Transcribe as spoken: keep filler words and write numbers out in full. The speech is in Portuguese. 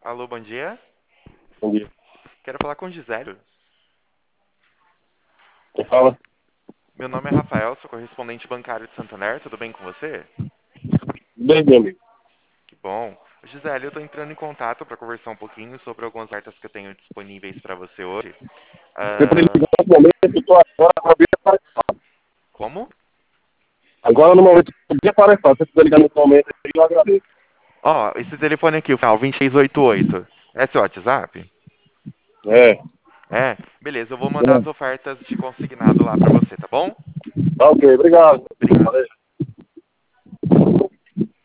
Alô, bom dia. Bom dia. Quero falar com o Gisélio. Quem fala? Meu nome é Rafael, sou correspondente bancário de Santander. Tudo bem com você? Bem, meu amigo. Que bom. Gisélio, eu estou entrando em contato para conversar um pouquinho sobre algumas cartas que eu tenho disponíveis para você hoje. Você pode Ah, ligar no momento, eu estou agora com a minha tarefada. como? Agora no momento, eu minha tarefada. Se você puder ligar nesse momento, eu agradeço. Ó, esse telefone aqui, o final vinte e seis oitenta e oito. É seu WhatsApp? É. É? Beleza, eu vou mandar as É. ofertas de consignado lá para você, tá bom? Tá ok, obrigado. Obrigado. Valeu.